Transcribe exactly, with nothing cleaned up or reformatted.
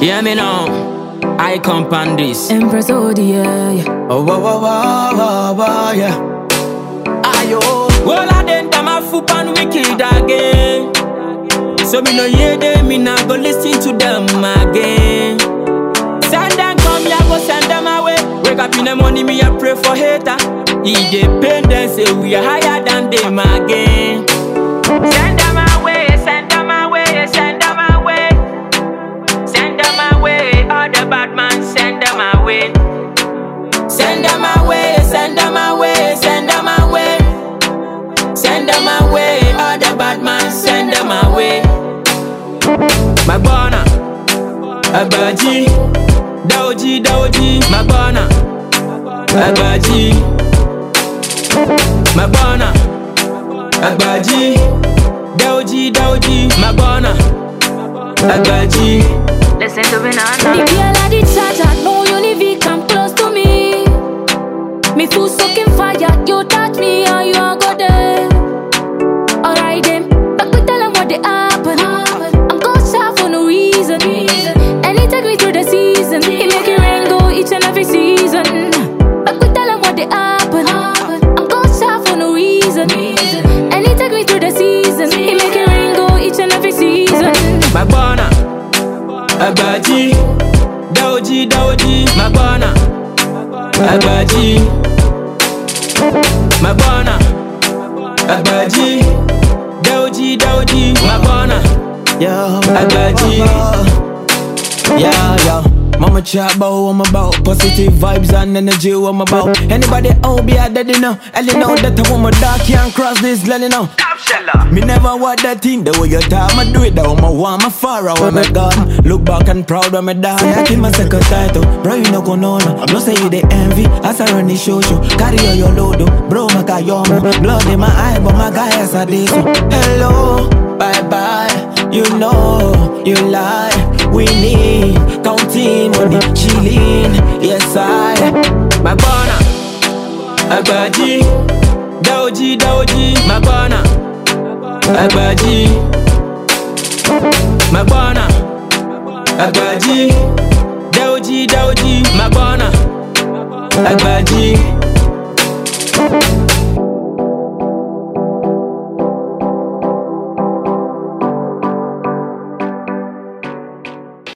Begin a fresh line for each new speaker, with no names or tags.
Yeah, me now. I come on this.
Empress O D, yeah, yeah.
Oh, wow, wow, wow, wow, wow, yeah. Ayo. Well, I didn't time my foot and wicked again. So me no hear them, me nah go listen to them again. Send them come, yeah, go send them away. Wake up in the morning, me a pray for hater. Independence, say we are higher than them again. Send them away, send them away, send them away. Send them away, all the bad man, send them away. Send them away, send them away, send them away. Send them away, all the bad man, send them away. Magbona, Abaji, Daoji, Daoji, Magbona, Abaji, Magbona, Abaji, Daoji, Daoji, Magbona, Abaji.
Listen to me now. The girl at the charge, I know you live it, come close to me. Me feel soaking fire, you touch me and you are go there. Alright then, back we tell them what they happen. I'm gonna shout for no reason. And he take me through the season. He make it rain go each and every season. Back we tell them what they happen. I'm gonna shout for no reason. And he take me through the season. He make it rain go each and every season.
Magbona, Abaji, Daoji, Daoji, Magbona, Abaji, Magbona, Abaji, Daoji, Daoji, Magbona,
Yeah,
Abaji.
yeah, yeah. Mama chat about what I'm about. Positive vibes and energy what I'm about. Anybody out be a daddy now. And you know that a woman dark can't cross this lane now. Me never want that thing. The way you talk, I do it. The way I want my far away, my God. Look back and proud when me die. I kill my second title. Bro, you no go know no. No say you the envy. As I run the show show. Carry all your load oh. Bro, my guy, yo, blood in my eye, but my guy has a day. So hello, bye bye. You know, you lie. We need counting money, chilling. Yes, I.
Magbona, Abaji, Daoji, Daoji, Magbona, Abaji, Magbona, Abaji, Daoji, Daoji, Magbona, Abaji.